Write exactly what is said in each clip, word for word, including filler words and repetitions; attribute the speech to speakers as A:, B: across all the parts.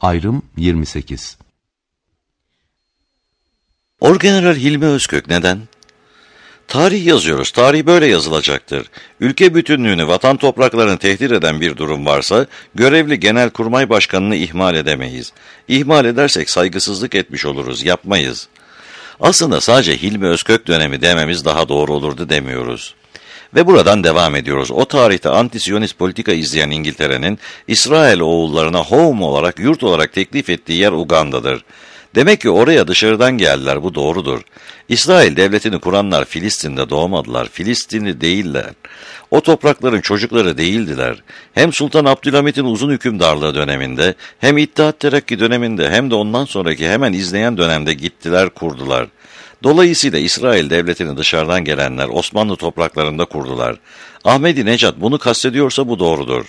A: Ayrım yirmi sekiz.
B: Orgeneral Hilmi Özkök neden? Tarih yazıyoruz, tarih böyle yazılacaktır. Ülke bütünlüğünü, vatan topraklarını tehdit eden bir durum varsa, görevli Genelkurmay Başkanı'nı ihmal edemeyiz. İhmal edersek saygısızlık etmiş oluruz, yapmayız. Aslında sadece Hilmi Özkök dönemi dememiz daha doğru olurdu demiyoruz. Ve buradan devam ediyoruz. O tarihte anti-Siyonist politika izleyen İngiltere'nin İsrail oğullarına home olarak, yurt olarak teklif ettiği yer Uganda'dır. Demek ki oraya dışarıdan geldiler, bu doğrudur. İsrail devletini kuranlar Filistin'de doğmadılar, Filistinli değiller. O toprakların çocukları değildiler. Hem Sultan Abdülhamit'in uzun hükümdarlığı döneminde, hem İttihat Terakki döneminde, hem de ondan sonraki hemen izleyen dönemde gittiler, kurdular. Dolayısıyla İsrail devletini dışarıdan gelenler Osmanlı topraklarında kurdular. Ahmedi Necat bunu kastediyorsa bu doğrudur.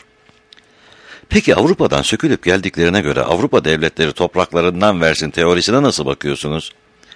B: Peki Avrupa'dan sökülüp geldiklerine göre Avrupa devletleri topraklarından versin teorisine nasıl bakıyorsunuz?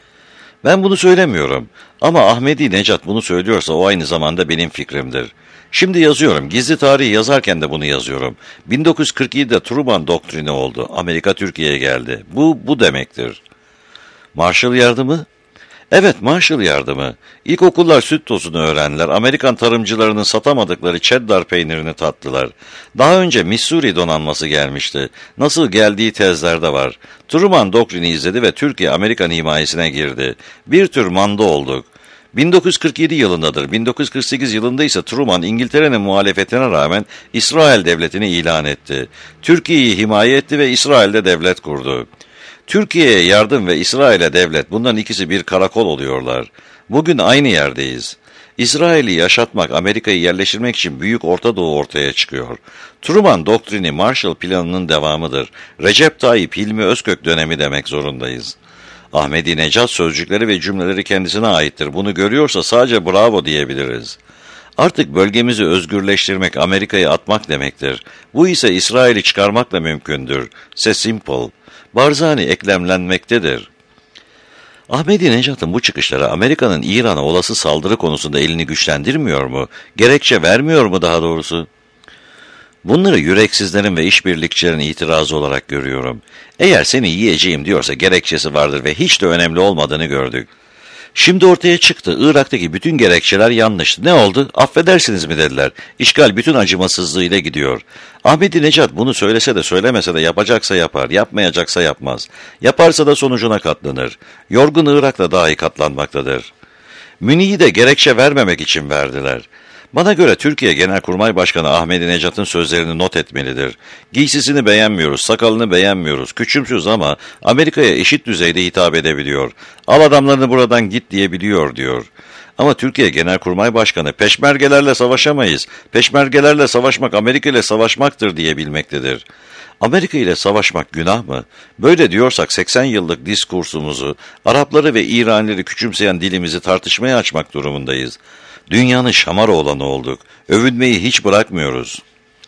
B: Ben bunu söylemiyorum ama Ahmedi Necat bunu söylüyorsa o aynı zamanda benim fikrimdir. Şimdi yazıyorum, gizli tarihi yazarken de bunu yazıyorum. bin dokuz yüz kırk yedide Truman doktrini oldu, Amerika Türkiye'ye geldi. Bu, bu demektir. Marshall yardımı? Evet, Marshall yardımı. İlkokullar süt tozunu öğrendiler. Amerikan tarımcılarının satamadıkları cheddar peynirini tattılar. Daha önce Missouri donanması gelmişti. Nasıl geldiği tezlerde var. Truman doktrini izledi ve Türkiye Amerikan himayesine girdi. Bir tür manda olduk. bin dokuz yüz kırk yedi yılındadır. bin dokuz yüz kırk sekiz yılında ise Truman İngiltere'nin muhalefetine rağmen İsrail devletini ilan etti. Türkiye'yi himaye etti ve İsrail'de devlet kurdu. Türkiye'ye yardım ve İsrail'e devlet, bunların ikisi bir karakol oluyorlar. Bugün aynı yerdeyiz. İsrail'i yaşatmak, Amerika'yı yerleştirmek için Büyük Orta Doğu ortaya çıkıyor. Truman doktrini Marshall Planı'nın devamıdır. Recep Tayyip Hilmi Özkök dönemi demek zorundayız. Ahmedi Necat sözcükleri ve cümleleri kendisine aittir. Bunu görüyorsa sadece bravo diyebiliriz. Artık bölgemizi özgürleştirmek, Amerika'yı atmak demektir. Bu ise İsrail'i çıkarmakla mümkündür. C'est simple. Barzani eklemlenmektedir. Ahmedi Necat'ın bu çıkışları Amerika'nın İran'a olası saldırı konusunda elini güçlendirmiyor mu? Gerekçe vermiyor mu daha doğrusu? Bunları yüreksizlerin ve işbirlikçilerin itirazı olarak görüyorum. Eğer seni yiyeceğim diyorsa gerekçesi vardır ve hiç de önemli olmadığını gördük. Şimdi ortaya çıktı. Irak'taki bütün gerekçeler yanlıştı. Ne oldu? Affedersiniz mi dediler. İşgal bütün acımasızlığıyla gidiyor. Ahmedi Necat bunu söylese de söylemese de yapacaksa yapar, yapmayacaksa yapmaz. Yaparsa da sonucuna katlanır. Yorgun Irak'ta dahi katlanmaktadır. Münih'i de gerekçe vermemek için verdiler. Bana göre Türkiye Genelkurmay Başkanı Ahmedi Necat'ın sözlerini not etmelidir. Giysisini beğenmiyoruz, sakalını beğenmiyoruz, küçümsüz ama Amerika'ya eşit düzeyde hitap edebiliyor. Al adamlarını buradan git diyebiliyor diyor. Ama Türkiye Genelkurmay Başkanı peşmergelerle savaşamayız, peşmergelerle savaşmak Amerika ile savaşmaktır diyebilmektedir. Amerika ile savaşmak günah mı? Böyle diyorsak seksen yıllık diskursumuzu, Arapları ve İranileri küçümseyen dilimizi tartışmaya açmak durumundayız. Dünyanın şamar oğlanı olduk. Övünmeyi hiç bırakmıyoruz.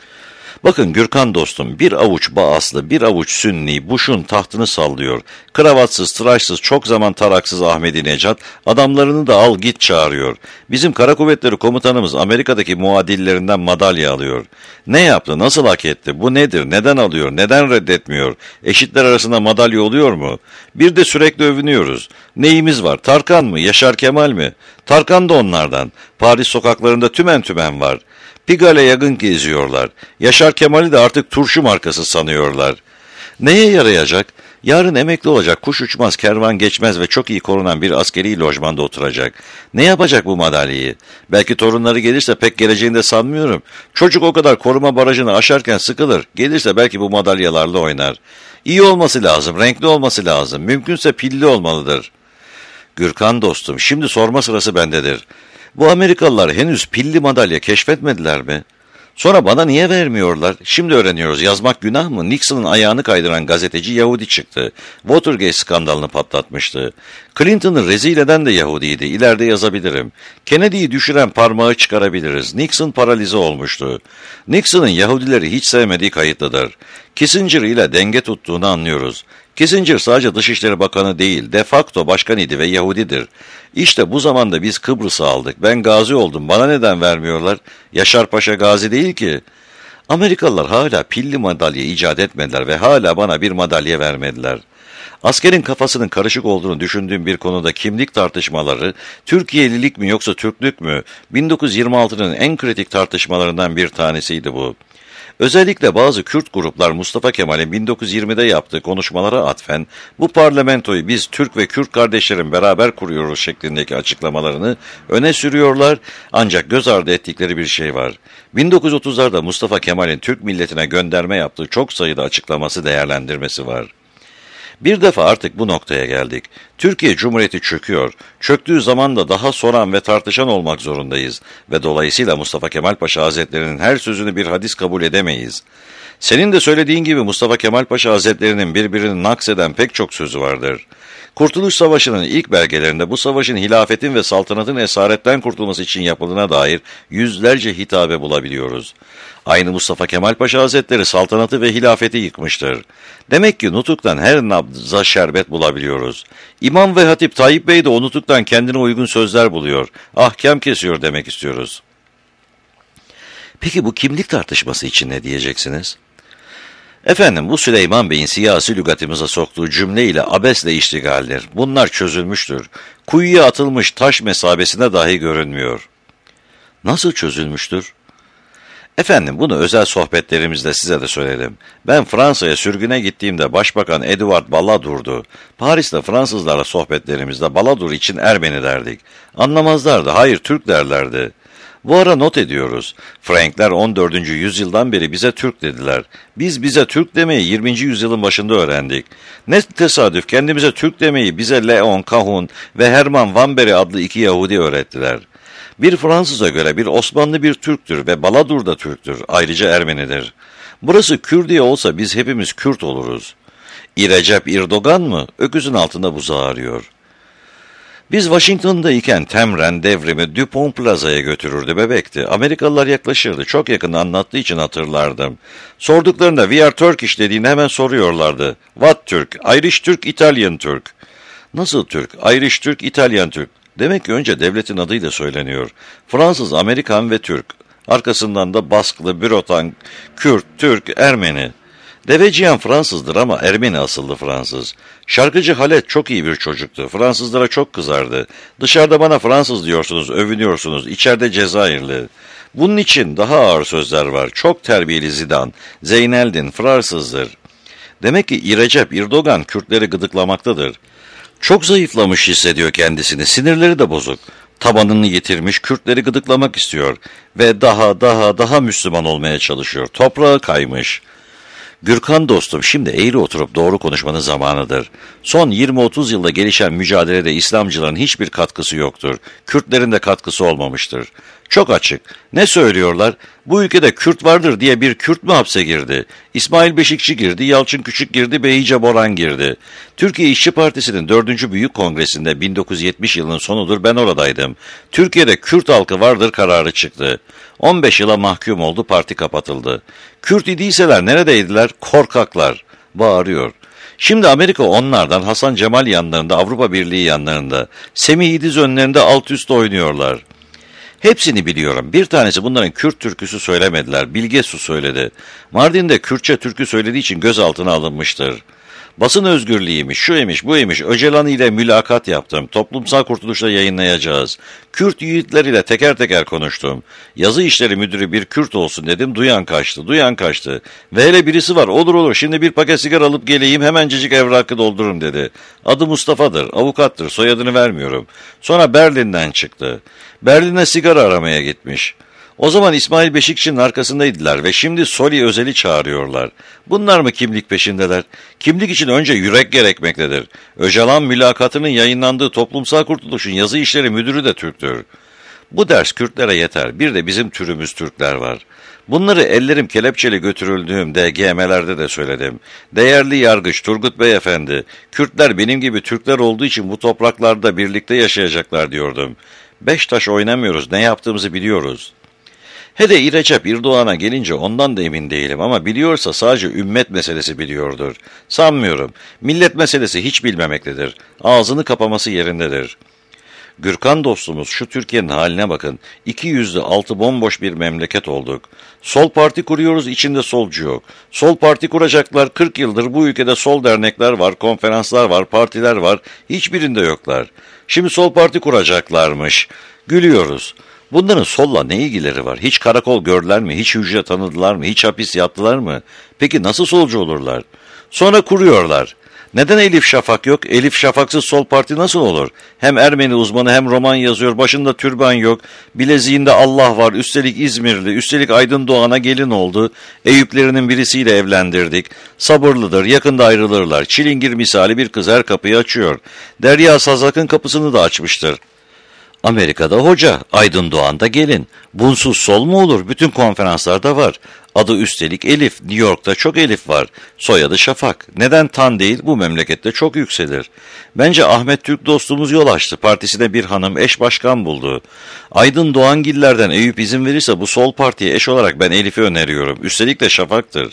B: Bakın Gürkan dostum, bir avuç Baaslı, bir avuç Sünni Bush'un tahtını sallıyor. Kravatsız, tıraşsız, çok zaman taraksız Ahmedi Necat, adamlarını da al git çağırıyor. Bizim Kara Kuvvetleri Komutanımız Amerika'daki muadillerinden madalya alıyor. Ne yaptı, nasıl hak etti, bu nedir, neden alıyor, neden reddetmiyor? Eşitler arasında madalya oluyor mu? Bir de sürekli övünüyoruz. Neyimiz var, Tarkan mı, Yaşar Kemal mi? Tarkan da onlardan. Paris sokaklarında tümen tümen var. Pigalle yakın geziyorlar. Yaşar Kemal'i de artık turşu markası sanıyorlar. Neye yarayacak? Yarın emekli olacak, kuş uçmaz, kervan geçmez ve çok iyi korunan bir askeri lojmanda oturacak. Ne yapacak bu madalyayı? Belki torunları gelirse pek geleceğini de sanmıyorum. Çocuk o kadar koruma barajını aşarken sıkılır. Gelirse belki bu madalyalarla oynar. İyi olması lazım, renkli olması lazım. Mümkünse pilli olmalıdır. Gürkan dostum, şimdi sorma sırası bendedir. Bu Amerikalılar henüz pilli madalya keşfetmediler mi? Sonra bana niye vermiyorlar? Şimdi öğreniyoruz. Yazmak günah mı? Nixon'ın ayağını kaydıran gazeteci Yahudi çıktı. Watergate skandalını patlatmıştı. Clinton'ı rezil eden de Yahudiydi. İleride yazabilirim. Kennedy'yi düşüren parmağı çıkarabiliriz. Nixon paralize olmuştu. Nixon'ın Yahudileri hiç sevmediği kayıtlıdır. Kissinger ile denge tuttuğunu anlıyoruz. Kissinger sadece Dışişleri Bakanı değil, de facto başkan idi ve Yahudidir. İşte bu zamanda biz Kıbrıs'ı aldık. Ben gazi oldum. Bana neden vermiyorlar? Yaşar Paşa gazi değil ki. Amerikalılar hala pilli madalya icat etmediler ve hala bana bir madalya vermediler. Askerin kafasının karışık olduğunu düşündüğüm bir konuda kimlik tartışmaları, Türkiye'lilik mi yoksa Türklük mü, bin dokuz yüz yirmi altının en kritik tartışmalarından bir tanesiydi bu. Özellikle bazı Kürt gruplar Mustafa Kemal'in bin dokuz yüz yirmide yaptığı konuşmalara atfen, bu parlamentoyu biz Türk ve Kürt kardeşlerin beraber kuruyoruz şeklindeki açıklamalarını öne sürüyorlar, ancak göz ardı ettikleri bir şey var. bin dokuz yüz otuzlarda Mustafa Kemal'in Türk milletine gönderme yaptığı çok sayıda açıklaması, değerlendirmesi var. Bir defa artık bu noktaya geldik. Türkiye Cumhuriyeti çöküyor. Çöktüğü zaman da daha soran ve tartışan olmak zorundayız. Ve dolayısıyla Mustafa Kemal Paşa Hazretleri'nin her sözünü bir hadis kabul edemeyiz. Senin de söylediğin gibi Mustafa Kemal Paşa Hazretleri'nin birbirini nakseden pek çok sözü vardır. Kurtuluş Savaşı'nın ilk belgelerinde bu savaşın hilafetin ve saltanatın esaretten kurtulması için yapıldığına dair yüzlerce hitabe bulabiliyoruz. Aynı Mustafa Kemal Paşa Hazretleri saltanatı ve hilafeti yıkmıştır. Demek ki nutuktan her nabza şerbet bulabiliyoruz. İmam ve Hatip Tayyip Bey de o nutuktan kendine uygun sözler buluyor. Ahkam kesiyor demek istiyoruz. Peki bu kimlik tartışması için ne diyeceksiniz? Efendim bu Süleyman Bey'in siyasi lügatımıza soktuğu cümle ile abesle iştigaldir. Bunlar çözülmüştür. Kuyuya atılmış taş mesabesine dahi görünmüyor. Nasıl çözülmüştür? Efendim bunu özel sohbetlerimizde size de söyledim. Ben Fransa'ya sürgüne gittiğimde Başbakan Edouard Balladour'du. Paris'te Fransızlarla sohbetlerimizde Balladour için Ermeni derdik. Anlamazlardı, hayır Türk derlerdi. Bu ara not ediyoruz. Frankler on dördüncü yüzyıldan beri bize Türk dediler. Biz bize Türk demeyi yirminci yüzyılın başında öğrendik. Ne tesadüf kendimize Türk demeyi bize Leon Cahun ve Herman Van Beri adlı iki Yahudi öğrettiler. Bir Fransız'a göre bir Osmanlı bir Türktür ve Balladour da Türktür, ayrıca Ermenidir. Burası Kürdiye olsa biz hepimiz Kürt oluruz. İrecep Erdogan mı? Öküzün altında buzağı arıyor. Biz Washington'dayken Temren devrimi Dupont Plaza'ya götürürdü, bebekti. Amerikalılar yaklaşırdı. Çok yakın anlattığı için hatırlardım. Sorduklarında "We are Turkish" dediğini hemen soruyorlardı. What Türk? Irish Türk, Italian Türk. Nasıl Türk? Irish Türk, Italian Türk. Demek ki önce devletin adıyla söyleniyor. Fransız, Amerikan ve Türk. Arkasından da Basklı, Bürotan, Kürt, Türk, Ermeni. Deveciyan Fransızdır ama Ermeni asıllı Fransız. Şarkıcı Halet çok iyi bir çocuktu. Fransızlara çok kızardı. Dışarıda bana Fransız diyorsunuz, övünüyorsunuz. İçeride Cezayirli. Bunun için daha ağır sözler var. Çok terbiyeli Zidane, Zeyneldin, Fransızdır. Demek ki İrecep Erdogan Kürtleri gıdıklamaktadır. Çok zayıflamış hissediyor kendisini. Sinirleri de bozuk. Tabanını yitirmiş, Kürtleri gıdıklamak istiyor. Ve daha daha daha Müslüman olmaya çalışıyor. Toprağı kaymış. Gürkan dostum, şimdi eğri oturup doğru konuşmanın zamanıdır. Son yirmi otuz yılda gelişen mücadelede İslamcıların hiçbir katkısı yoktur. Kürtlerin de katkısı olmamıştır. Çok açık. Ne söylüyorlar? Bu ülkede Kürt vardır diye bir Kürt mü hapse girdi? İsmail Beşikçi girdi, Yalçın Küçük girdi, Behice Boran girdi. Türkiye İşçi Partisi'nin dördüncü Büyük Kongresi'nde bin dokuz yüz yetmiş yılının sonudur, ben oradaydım. Türkiye'de Kürt halkı vardır kararı çıktı. on beş yıla mahkum oldu, parti kapatıldı. Kürt idiyseler neredeydiler? Korkaklar. Bağırıyor. Şimdi Amerika onlardan, Hasan Cemal yanlarında, Avrupa Birliği yanlarında, Semih İdiz önlerinde alt üst oynuyorlar. Hepsini biliyorum. Bir tanesi bunların Kürt türküsü söylemediler. Bilge Su söyledi. Mardin'de Kürtçe türkü söylediği için gözaltına alınmıştır. Basın özgürlüğüymüş, şu emiş, bu emiş. Öcalan ile mülakat yaptım. Toplumsal Kurtuluş'ta yayınlayacağız. Kürt yiğitler ile teker teker konuştum. Yazı işleri müdürü bir Kürt olsun dedim. Duyan kaçtı, duyan kaçtı. Ve hele birisi var. Olur olur, şimdi bir paket sigara alıp geleyim, hemencecik evrakı doldururum dedi. Adı Mustafa'dır, avukattır, soyadını vermiyorum. Sonra Berlin'den çıktı. Berlin'e sigara aramaya gitmiş. O zaman İsmail Beşikçi'nin arkasındaydılar ve şimdi Soli Özel'i çağırıyorlar. Bunlar mı kimlik peşindeler? Kimlik için önce yürek gerekmektedir. Öcalan mülakatının yayınlandığı Toplumsal Kurtuluş'un yazı işleri müdürü de Türktür. Bu ders Kürtlere yeter. Bir de bizim türümüz Türkler var. Bunları ellerim kelepçeli götürüldüğüm D G M'lerde de söyledim. Değerli yargıç Turgut Beyefendi, Kürtler benim gibi Türkler olduğu için bu topraklarda birlikte yaşayacaklar diyordum. Beş taş oynamıyoruz, ne yaptığımızı biliyoruz. He de İrecep Erdoğan'a gelince ondan da emin değilim ama biliyorsa sadece ümmet meselesi biliyordur. Sanmıyorum. Millet meselesi hiç bilmemektedir. Ağzını kapaması yerindedir. Gürkan dostumuz, şu Türkiye'nin haline bakın. İki yüzlü altı bomboş bir memleket olduk. Sol parti kuruyoruz, içinde solcu yok. Sol parti kuracaklar, kırk yıldır bu ülkede sol dernekler var, konferanslar var, partiler var. Hiçbirinde yoklar. Şimdi sol parti kuracaklarmış. Gülüyoruz. Bunların solla ne ilgileri var? Hiç karakol gördüler mi? Hiç hücre tanıdılar mı? Hiç hapis yattılar mı? Peki nasıl solcu olurlar? Sonra kuruyorlar. Neden Elif Şafak yok? Elif Şafak'sız sol parti nasıl olur? Hem Ermeni uzmanı hem roman yazıyor, başında türban yok, bileziğinde Allah var, üstelik İzmirli, üstelik Aydın Doğan'a gelin oldu, Eyüplerinin birisiyle evlendirdik, sabırlıdır, yakında ayrılırlar, çilingir misali bir kız her kapıyı açıyor, Derya Sazak'ın kapısını da açmıştır. Amerika'da hoca, Aydın Doğan'da gelin. Bunsuz sol mu olur? Bütün konferanslarda var. Adı üstelik Elif. New York'ta çok Elif var. Soyadı Şafak. Neden Tan değil? Bu memlekette çok yükselir. Bence Ahmet Türk dostumuz yol açtı. Partisine bir hanım eş başkan buldu. Aydın Doğangillerden Eyüp izin verirse bu sol partiye eş olarak ben Elif'i öneriyorum. Üstelik de Şafak'tır.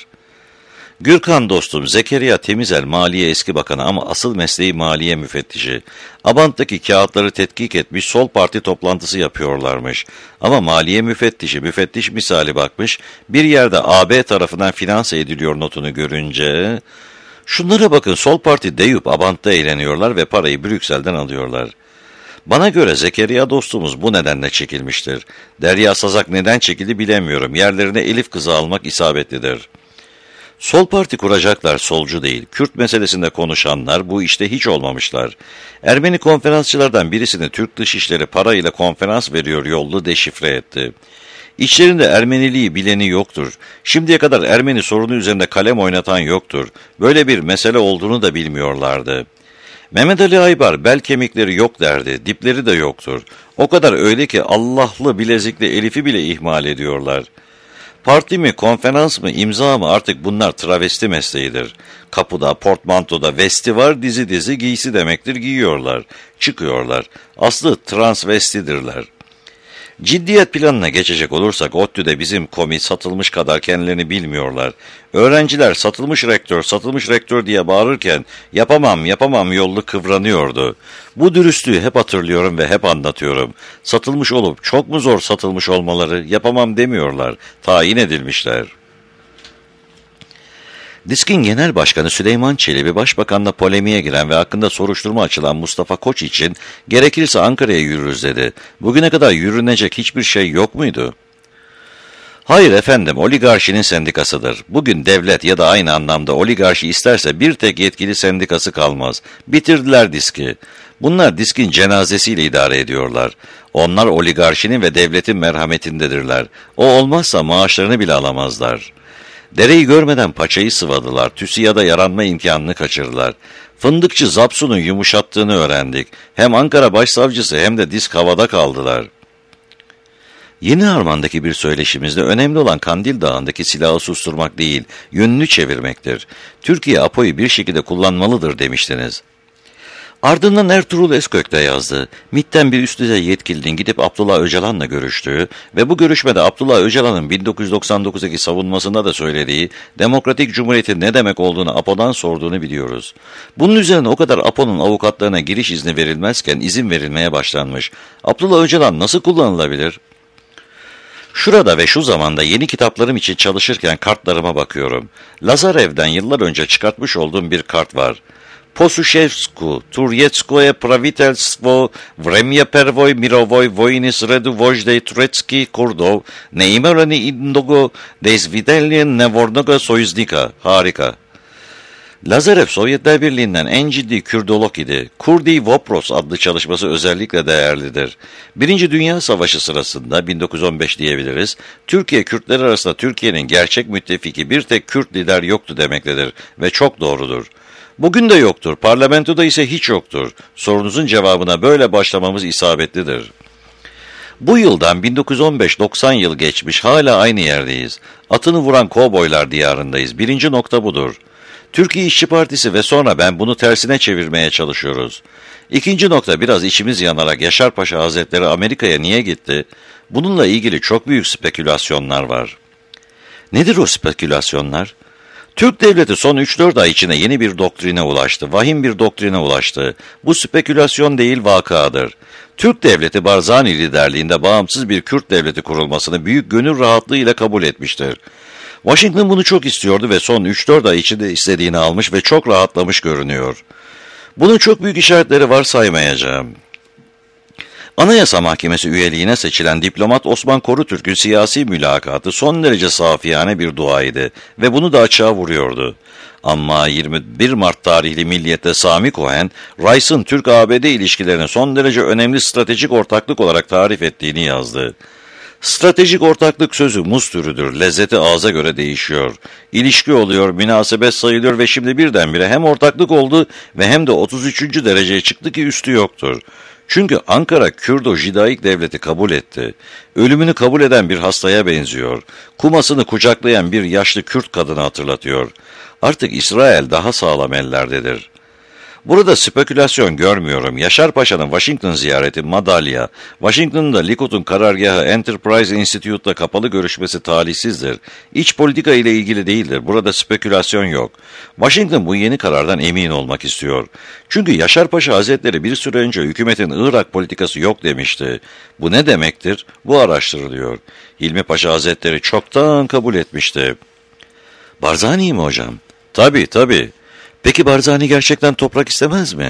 B: Gürkan dostum, Zekeriya Temizel Maliye Eski Bakanı ama asıl mesleği maliye müfettişi. Abant'taki kağıtları tetkik etmiş, sol parti toplantısı yapıyorlarmış. Ama maliye müfettişi, müfettiş misali bakmış, bir yerde A B tarafından finanse ediliyor notunu görünce... Şunlara bakın, sol parti deyip Abant'ta eğleniyorlar ve parayı Brüksel'den alıyorlar. Bana göre Zekeriya dostumuz bu nedenle çekilmiştir. Derya Sazak neden çekildi bilemiyorum. Yerlerine Elif kızı almak isabetlidir. Sol parti kuracaklar, solcu değil. Kürt meselesinde konuşanlar bu işte hiç olmamışlar. Ermeni konferansçılardan birisini Türk Dışişleri parayla konferans veriyor yollu deşifre etti. İçlerinde Ermeniliği bileni yoktur. Şimdiye kadar Ermeni sorunu üzerinde kalem oynatan yoktur. Böyle bir mesele olduğunu da bilmiyorlardı. Mehmet Ali Aybar bel kemikleri yok derdi, dipleri de yoktur. O kadar öyle ki Allah'lı bilezikli Elif'i bile ihmal ediyorlar. Parti mi, konferans mı, imza mı artık bunlar travesti mesleğidir. Kapıda, portmantoda vesti var, dizi dizi giysi demektir, giyiyorlar, çıkıyorlar. Aslı transvestidirler. Ciddiyet planına geçecek olursak ODTÜ'de bizim komi satılmış kadar kendilerini bilmiyorlar. Öğrenciler satılmış rektör, satılmış rektör diye bağırırken yapamam, yapamam yollu kıvranıyordu. Bu dürüstlüğü hep hatırlıyorum ve hep anlatıyorum. Satılmış olup çok mu zor satılmış olmaları, yapamam demiyorlar, tayin edilmişler. DİSK'in Genel Başkanı Süleyman Çelebi, Başbakan'la polemiğe giren ve hakkında soruşturma açılan Mustafa Koç için gerekirse Ankara'ya yürürüz dedi. Bugüne kadar yürünecek hiçbir şey yok muydu? Hayır efendim, oligarşinin sendikasıdır. Bugün devlet ya da aynı anlamda oligarşi isterse bir tek yetkili sendikası kalmaz. Bitirdiler DİSK'i. Bunlar DİSK'in cenazesiyle idare ediyorlar. Onlar oligarşinin ve devletin merhametindedirler. O olmazsa maaşlarını bile alamazlar. Dereyi görmeden paçayı sıvadılar, TÜSİAD'a yaranma imkanını kaçırdılar. Fındıkçı Zapsu'nun yumuşattığını öğrendik. Hem Ankara Başsavcısı hem de DİSK havada kaldılar. Yeni Harman'daki bir söyleşimizde önemli olan Kandil Dağı'ndaki silahı susturmak değil, yönünü çevirmektir. Türkiye Apo'yu bir şekilde kullanmalıdır demiştiniz. Ardından Ertuğrul Özkök de yazdı. MİT'ten bir üst düzey yetkilinin gidip Abdullah Öcalan'la görüştüğü ve bu görüşmede Abdullah Öcalan'ın bin dokuz yüz doksan dokuzdaki savunmasında da söylediği Demokratik Cumhuriyet'in ne demek olduğunu Apo'dan sorduğunu biliyoruz. Bunun üzerine o kadar Apo'nun avukatlarına giriş izni verilmezken izin verilmeye başlanmış. Abdullah Öcalan nasıl kullanılabilir? Şurada ve şu zamanda yeni kitaplarım için çalışırken kartlarıma bakıyorum. Lazarev'den yıllar önce çıkartmış olduğum bir kart var. Posuszewsku, Turецkoe prawitelstwo wremie perwoj mirowej wojny z redu woźdej turecki Kurdów nie imeli innego dezvidelien nevornego soyuznika. Harika. Lazarev Sovyetler Birliği'nden en ciddi Kürdolog idi. Kurdi Vopros adlı çalışması özellikle değerlidir. Birinci Dünya Savaşı sırasında bin dokuz yüz on beş diyebiliriz. Türkiye Kürtleri arasında Türkiye'nin gerçek müttefiki bir tek Kürt lider yoktu demektedir ve çok doğrudur. Bugün de yoktur, parlamentoda ise hiç yoktur. Sorunuzun cevabına böyle başlamamız isabetlidir. Bu yıldan bin dokuz yüz on beş doksan yıl geçmiş, hala aynı yerdeyiz. Atını vuran kovboylar diyarındayız. Birinci nokta budur. Türkiye İşçi Partisi ve sonra ben bunu tersine çevirmeye çalışıyoruz. İkinci nokta, biraz içimiz yanarak Yaşar Paşa Hazretleri Amerika'ya niye gitti? Bununla ilgili çok büyük spekülasyonlar var. Nedir o spekülasyonlar? Türk devleti son üç dört ay içinde yeni bir doktrine ulaştı, vahim bir doktrine ulaştı. Bu spekülasyon değil, vakadır. Türk devleti Barzani liderliğinde bağımsız bir Kürt devleti kurulmasını büyük gönül rahatlığıyla kabul etmiştir. Washington bunu çok istiyordu ve son üç dört ay içinde istediğini almış ve çok rahatlamış görünüyor. Bunun çok büyük işaretleri var, saymayacağım. Anayasa Mahkemesi üyeliğine seçilen diplomat Osman Korutürk'ün siyasi mülakatı son derece safiyane bir duaydı ve bunu da açığa vuruyordu. Ama yirmi bir Mart tarihli Milliyet'te Sami Cohen, Rice'ın Türk-A B D ilişkilerini son derece önemli stratejik ortaklık olarak tarif ettiğini yazdı. Stratejik ortaklık sözü muz türüdür, lezzeti ağza göre değişiyor. İlişki oluyor, münasebet sayılıyor ve şimdi birdenbire hem ortaklık oldu ve hem de otuz üçüncü dereceye çıktı ki üstü yoktur. Çünkü Ankara Kürdo-Jidaik devleti kabul etti. Ölümünü kabul eden bir hastaya benziyor. Kumasını kucaklayan bir yaşlı Kürt kadını hatırlatıyor. Artık İsrail daha sağlam ellerdedir. Burada spekülasyon görmüyorum. Yaşar Paşa'nın Washington ziyareti madalya, Washington'da Likud'un karargahı Enterprise Institute'la kapalı görüşmesi talihsizdir. İç politika ile ilgili değildir. Burada spekülasyon yok. Washington bu yeni karardan emin olmak istiyor. Çünkü Yaşar Paşa Hazretleri bir süre önce hükümetin Irak politikası yok demişti. Bu ne demektir? Bu araştırılıyor. Hilmi Paşa Hazretleri çoktan kabul etmişti. Barzani mi hocam? Tabii tabii. Peki Barzani gerçekten toprak istemez mi?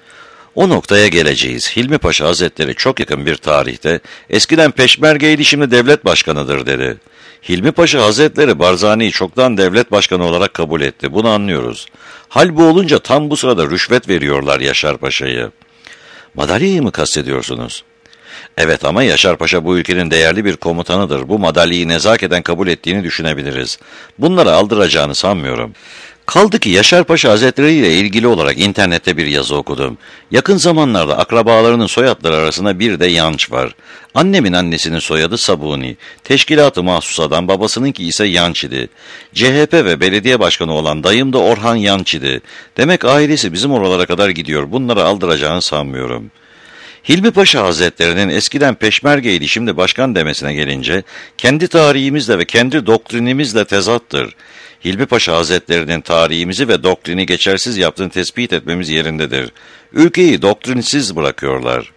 B: O noktaya geleceğiz. Hilmi Paşa Hazretleri çok yakın bir tarihte eskiden peşmergeydi, şimdi devlet başkanıdır dedi. Hilmi Paşa Hazretleri Barzani'yi çoktan devlet başkanı olarak kabul etti. Bunu anlıyoruz. Hal bu olunca tam bu sırada rüşvet veriyorlar Yaşar Paşa'yı. Madalyayı mı kastediyorsunuz? Evet, ama Yaşar Paşa bu ülkenin değerli bir komutanıdır. Bu madalyayı nezaketen kabul ettiğini düşünebiliriz. Bunları aldıracağını sanmıyorum. Kaldı ki Yaşar Paşa Hazretleri ile ilgili olarak internette bir yazı okudum. Yakın zamanlarda akrabalarının soyadları arasında bir de Yanç var. Annemin annesinin soyadı Sabuni. Teşkilat-ı Mahsusa'dan, babasınınki ise Yanç idi. C H P ve belediye başkanı olan dayım da Orhan Yanç idi. Demek ailesi bizim oralara kadar gidiyor. Bunları aldıracağını sanmıyorum. Hilmi Paşa Hazretleri'nin eskiden peşmergeydi şimdi başkan demesine gelince, kendi tarihimizle ve kendi doktrinimizle tezattır. Hilmi Paşa Hazretleri'nin tarihimizi ve doktrini geçersiz yaptığını tespit etmemiz yerindedir. Ülkeyi doktrinsiz bırakıyorlar.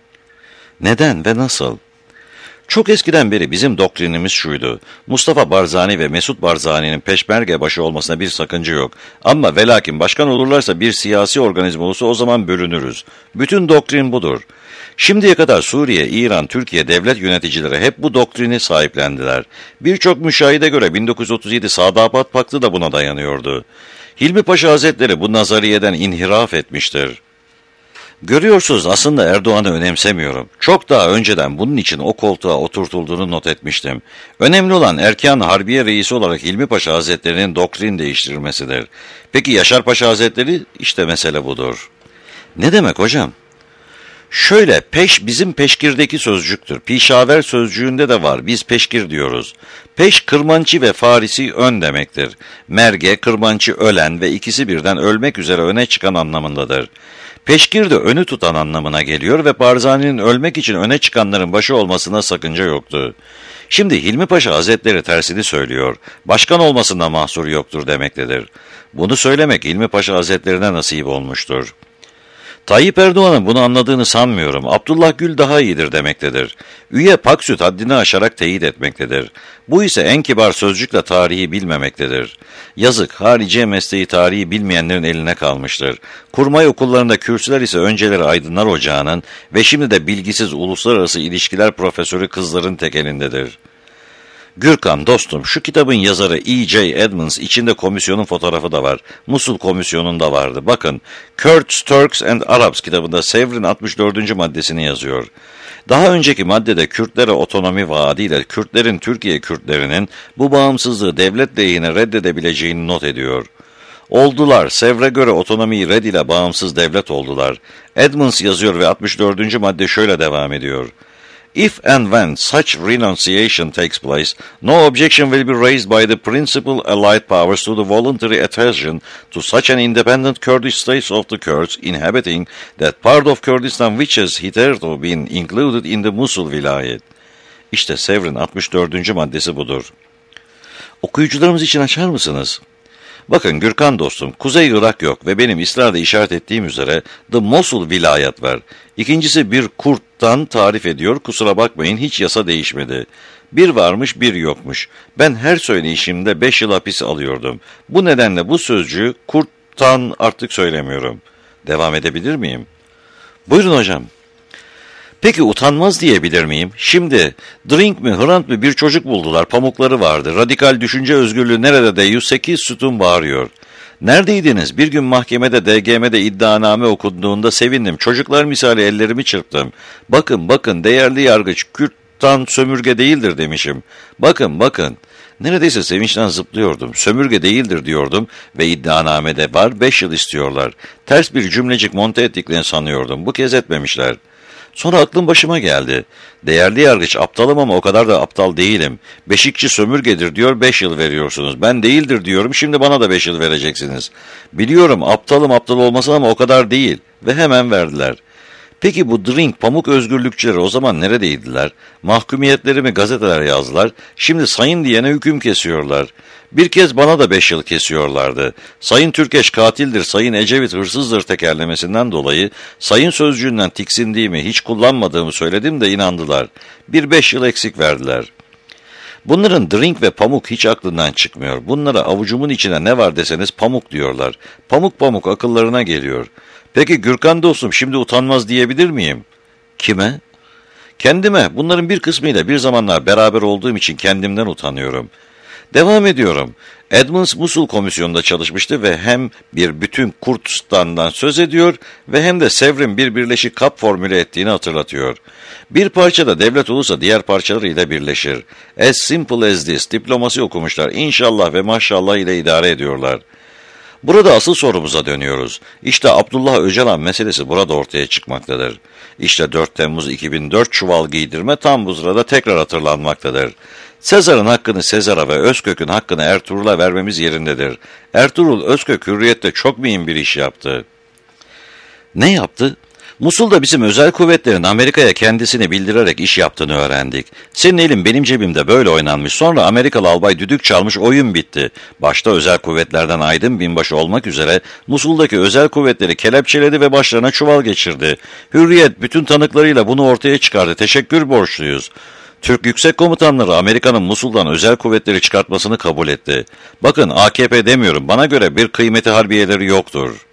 B: Neden ve nasıl? Çok eskiden beri bizim doktrinimiz şuydu. Mustafa Barzani ve Mesut Barzani'nin peşmerge başı olmasına bir sakınca yok. Ama velakin başkan olurlarsa bir siyasi organizma olursa o zaman bölünürüz. Bütün doktrin budur. Şimdiye kadar Suriye, İran, Türkiye devlet yöneticileri hep bu doktrini sahiplendiler. Birçok müşahide göre bin dokuz yüz otuz yedi Sadabat Paktı da buna dayanıyordu. Hilmi Paşa Hazretleri bu nazariyeden inhiraf etmiştir. Görüyorsunuz, aslında Erdoğan'ı önemsemiyorum. Çok daha önceden bunun için o koltuğa oturtulduğunu not etmiştim. Önemli olan Erkan Harbiye Reisi olarak Hilmi Paşa Hazretleri'nin doktrin değiştirmesidir. Peki Yaşar Paşa Hazretleri? İşte mesele budur. Ne demek hocam? Şöyle, peş bizim peşkirdeki sözcüktür. Pişaver sözcüğünde de var. Biz peşkir diyoruz. Peş, kırmançı ve farisi ön demektir. Merge, kırmançı ölen ve ikisi birden ölmek üzere öne çıkan anlamındadır. Peşkir de önü tutan anlamına geliyor ve Barzani'nin ölmek için öne çıkanların başı olmasına sakınca yoktu. Şimdi Hilmi Paşa Hazretleri tersini söylüyor. Başkan olmasında mahsur yoktur demektedir. Bunu söylemek Hilmi Paşa Hazretlerine nasip olmuştur. Tayyip Erdoğan'ın bunu anladığını sanmıyorum. Abdullah Gül daha iyidir demektedir. Üye Paksüt haddini aşarak teyit etmektedir. Bu ise en kibar sözcükle tarihi bilmemektedir. Yazık, harici mesleği tarihi bilmeyenlerin eline kalmıştır. Kurmay okullarında kürsüler ise önceleri Aydınlar Ocağı'nın ve şimdi de bilgisiz uluslararası ilişkiler profesörü kızların tek elindedir. Gürkan dostum, şu kitabın yazarı E J Edmonds, içinde komisyonun fotoğrafı da var. Musul komisyonunda vardı. Bakın, Kurds, Turks and Arabs kitabında Sevr'in altmış dördüncü maddesini yazıyor. Daha önceki maddede Kürtlere otonomi vaadiyle Kürtlerin Türkiye Kürtlerinin bu bağımsızlığı devlet lehine reddedebileceğini not ediyor. Oldular. Sevr'e göre otonomiyi red ile bağımsız devlet oldular. Edmonds yazıyor ve altmış dördüncü madde şöyle devam ediyor. If and when such renunciation takes place, no objection will be raised by the principal allied powers to the voluntary adhesion to such an independent Kurdish state of the Kurds inhabiting that part of Kurdistan which has hitherto been included in the Musul vilayet. İşte Sevr'in altmış dördüncü maddesi budur. Okuyucularımız için açar mısınız? Bakın Gürkan dostum, Kuzey Irak yok ve benim ısrarla işaret ettiğim üzere The Mosul vilayet var. İkincisi bir kurttan tarif ediyor, kusura bakmayın hiç yasa değişmedi. Bir varmış bir yokmuş. Ben her söyleyişimde beş yıl hapis alıyordum. Bu nedenle bu sözcüğü kurttan artık söylemiyorum. Devam edebilir miyim? Buyurun hocam. Peki utanmaz diyebilir miyim? Şimdi Drink mi Hrant mi bir çocuk buldular, pamukları vardı. Radikal düşünce özgürlüğü nerede de yüz sekiz sütun bağırıyor. Neredeydiniz? Bir gün mahkemede D G M'de iddianame okunduğunda sevindim. Çocuklar misali ellerimi çırptım. Bakın bakın değerli yargıç, Kürt'tan sömürge değildir demişim. Bakın bakın. Neredeyse sevinçten zıplıyordum. Sömürge değildir diyordum ve iddianamede var, beş yıl istiyorlar. Ters bir cümlecik monte ettiklerini sanıyordum. Bu kez etmemişler. Sonra aklım başıma geldi. Değerli yargıç, aptalım ama o kadar da aptal değilim. Beşikçi sömürgedir diyor, beş yıl veriyorsunuz. Ben değildir diyorum, şimdi bana da beş yıl vereceksiniz. Biliyorum aptalım aptal olmasın ama o kadar değil. Ve hemen verdiler. Peki bu drink, pamuk özgürlükçüleri o zaman neredeydiler? Mahkumiyetlerimi gazeteler yazdılar. Şimdi sayın diyene hüküm kesiyorlar. Bir kez bana da beş yıl kesiyorlardı. Sayın Türkeş katildir, Sayın Ecevit hırsızdır tekerlemesinden dolayı sayın sözcüğünden tiksindiğimi, hiç kullanmadığımı söyledim de inandılar. Bir beş yıl eksik verdiler. Bunların drink ve pamuk hiç aklından çıkmıyor. Bunlara avucumun içine ne var deseniz pamuk diyorlar. Pamuk pamuk akıllarına geliyor. Peki Gürkan dostum, şimdi utanmaz diyebilir miyim? Kime? Kendime. Bunların bir kısmıyla bir zamanlar beraber olduğum için kendimden utanıyorum. Devam ediyorum. Edmunds Musul Komisyonu'nda çalışmıştı ve hem bir bütün Kürdistan'dan söz ediyor ve hem de Sevr'in bir birleşik kap formüle ettiğini hatırlatıyor. Bir parça da devlet olursa diğer parçalarıyla birleşir. As simple as this, diplomasi okumuşlar. İnşallah ve maşallah ile idare ediyorlar. Burada asıl sorumuza dönüyoruz. İşte Abdullah Öcalan meselesi burada ortaya çıkmaktadır. İşte dört Temmuz iki bin dört çuval giydirme tam bu sırada tekrar hatırlanmaktadır. Sezar'ın hakkını Sezar'a ve Özkök'ün hakkını Ertuğrul'a vermemiz yerindedir. Ertuğrul Özkök hürriyette çok mühim bir iş yaptı. Ne yaptı? Musul'da bizim özel kuvvetlerin Amerika'ya kendisini bildirerek iş yaptığını öğrendik. Senin elin benim cebimde böyle oynanmış. Sonra Amerikalı albay düdük çalmış, oyun bitti. Başta özel kuvvetlerden Aydın Binbaşı olmak üzere Musul'daki özel kuvvetleri kelepçeledi ve başlarına çuval geçirdi. Hürriyet bütün tanıklarıyla bunu ortaya çıkardı. Teşekkür borçluyuz. Türk yüksek komutanları Amerika'nın Musul'dan özel kuvvetleri çıkartmasını kabul etti. Bakın A K P demiyorum, bana göre bir kıymeti harbiyeleri yoktur.